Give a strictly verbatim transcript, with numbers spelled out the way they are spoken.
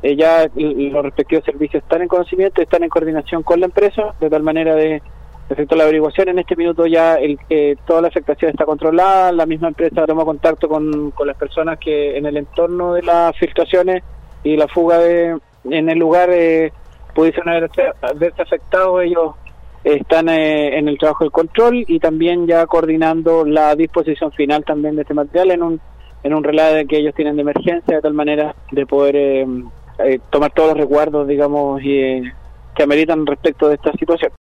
eh, ya los respectivos servicios están en conocimiento, están en coordinación con la empresa, de tal manera de efectuar la averiguación. En este minuto ya el, eh, toda la afectación está controlada, la misma empresa toma contacto con, con las personas que en el entorno de las filtraciones y la fuga de en el lugar eh, pudiesen haberse, haberse afectado. Ellos están eh, en el trabajo del control y también ya coordinando la disposición final también de este material en un en un relato que ellos tienen de emergencia, de tal manera de poder eh, eh, tomar todos los resguardos, digamos, y, eh, que ameritan respecto de esta situación.